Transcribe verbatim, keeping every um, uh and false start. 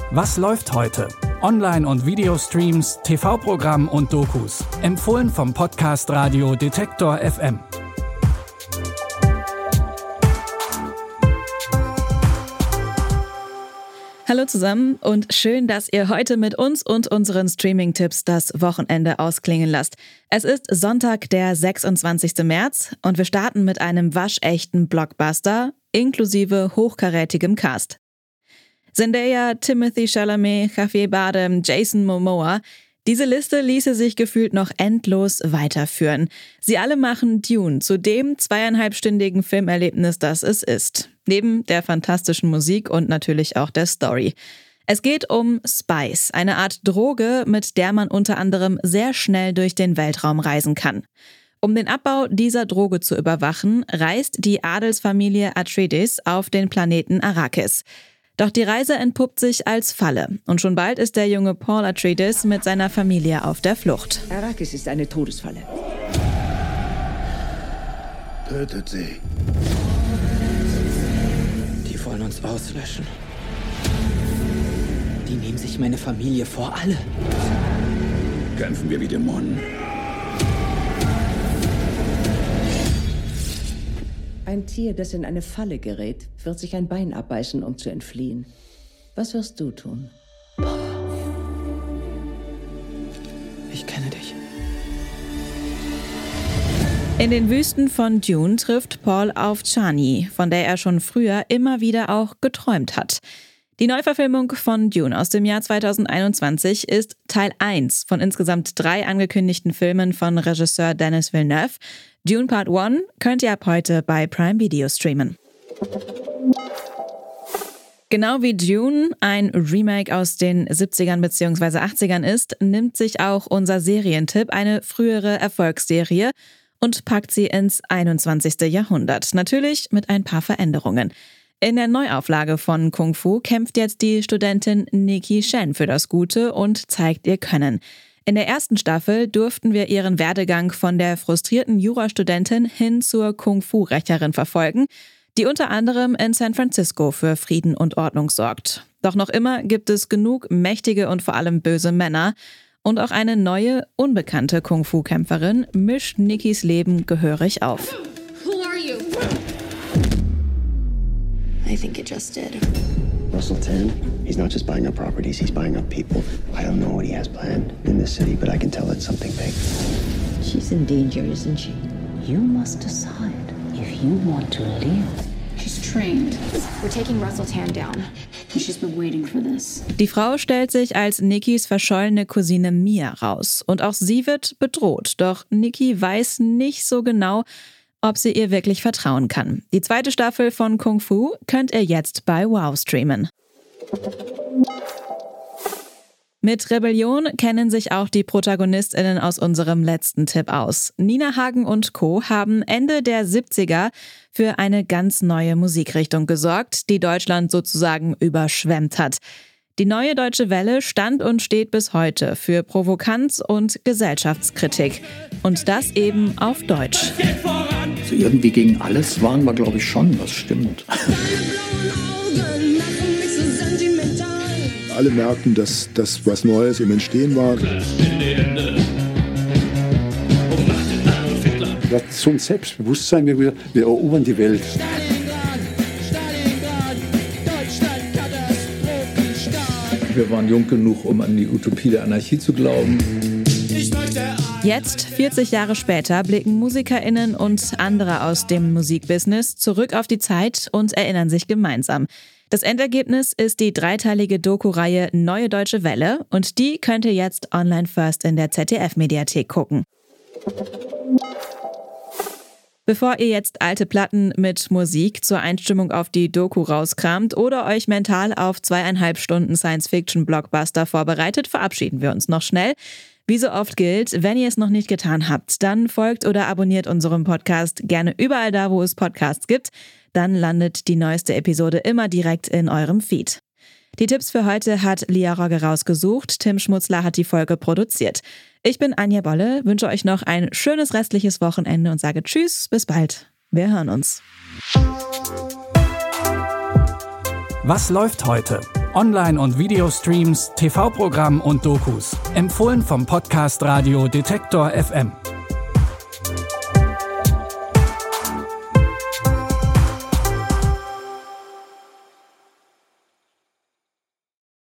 Was läuft heute? Online- und Videostreams, T V-Programm und Dokus. Empfohlen vom Podcast Radio Detektor F M. Hallo zusammen und schön, dass ihr heute mit uns und unseren Streaming-Tipps das Wochenende ausklingen lasst. Es ist Sonntag, der sechsundzwanzigsten März und wir starten mit einem waschechten Blockbuster inklusive hochkarätigem Cast. Zendaya, Timothée Chalamet, Javier Bardem, Jason Momoa. Diese Liste ließe sich gefühlt noch endlos weiterführen. Sie alle machen Dune zu dem zweieinhalbstündigen Filmerlebnis, das es ist. Neben der fantastischen Musik und natürlich auch der Story. Es geht um Spice, eine Art Droge, mit der man unter anderem sehr schnell durch den Weltraum reisen kann. Um den Abbau dieser Droge zu überwachen, reist die Adelsfamilie Atreides auf den Planeten Arrakis. Doch die Reise entpuppt sich als Falle und schon bald ist der junge Paul Atreides mit seiner Familie auf der Flucht. Arrakis ist eine Todesfalle. Tötet sie. Die wollen uns auslöschen. Die nehmen sich meine Familie vor, alle. Kämpfen wir wie Dämonen. Ein Tier, das in eine Falle gerät, wird sich ein Bein abbeißen, um zu entfliehen. Was wirst du tun? Ich kenne dich. In den Wüsten von Dune trifft Paul auf Chani, von der er schon früher immer wieder auch geträumt hat. Die Neuverfilmung von Dune aus dem Jahr zweitausendeinundzwanzig ist Teil eins von insgesamt drei angekündigten Filmen von Regisseur Denis Villeneuve. Dune Part eins könnt ihr ab heute bei Prime Video streamen. Genau wie Dune ein Remake aus den siebzigern bzw. achtzigern ist, nimmt sich auch unser Serientipp eine frühere Erfolgsserie und packt sie ins einundzwanzigsten Jahrhundert. Natürlich mit ein paar Veränderungen. In der Neuauflage von Kung Fu kämpft jetzt die Studentin Nikki Shen für das Gute und zeigt ihr Können. In der ersten Staffel durften wir ihren Werdegang von der frustrierten Jurastudentin hin zur Kung-Fu-Rächerin verfolgen, die unter anderem in San Francisco für Frieden und Ordnung sorgt. Doch noch immer gibt es genug mächtige und vor allem böse Männer. Und auch eine neue, unbekannte Kung-Fu-Kämpferin mischt Nikkis Leben gehörig auf. Who are you? I think it just did. Russell Tan, he's not just buying up properties, he's buying up people. I don't know what he has planned in this city, but I can tell it's something big. She's in danger, isn't she? You must decide if you want to live. She's trained. We're taking Russell Tan down. She's been waiting for this. Die Frau stellt sich als Nikkis verschollene Cousine Mia raus. Und auch sie wird bedroht. Doch Nikki weiß nicht so genau, ob sie ihr wirklich vertrauen kann. Die zweite Staffel von Kung Fu könnt ihr jetzt bei Wow streamen. Mit Rebellion kennen sich auch die ProtagonistInnen aus unserem letzten Tipp aus. Nina Hagen und Co. haben Ende der siebziger für eine ganz neue Musikrichtung gesorgt, die Deutschland sozusagen überschwemmt hat. Die neue deutsche Welle stand und steht bis heute für Provokanz und Gesellschaftskritik. Und das eben auf Deutsch. Also irgendwie gegen alles waren wir, glaube ich, schon, das stimmt. Alle merkten, dass das was Neues im Entstehen war. Das ist so ein Selbstbewusstsein, wir, wir erobern die Welt. Wir waren jung genug, um an die Utopie der Anarchie zu glauben. Jetzt, vierzig Jahre später, blicken MusikerInnen und andere aus dem Musikbusiness zurück auf die Zeit und erinnern sich gemeinsam. Das Endergebnis ist die dreiteilige Doku-Reihe Neue Deutsche Welle und die könnt ihr jetzt online first in der Z D F-Mediathek gucken. Bevor ihr jetzt alte Platten mit Musik zur Einstimmung auf die Doku rauskramt oder euch mental auf zweieinhalb Stunden Science-Fiction-Blockbuster vorbereitet, verabschieden wir uns noch schnell. Wie so oft gilt, wenn ihr es noch nicht getan habt, dann folgt oder abonniert unserem Podcast gerne überall da, wo es Podcasts gibt. Dann landet die neueste Episode immer direkt in eurem Feed. Die Tipps für heute hat Lia Rogge rausgesucht, Tim Schmutzler hat die Folge produziert. Ich bin Anja Bolle, wünsche euch noch ein schönes restliches Wochenende und sage Tschüss, bis bald. Wir hören uns. Was läuft heute? Online- und Videostreams, T V-Programm und Dokus. Empfohlen vom Podcast Radio Detektor F M.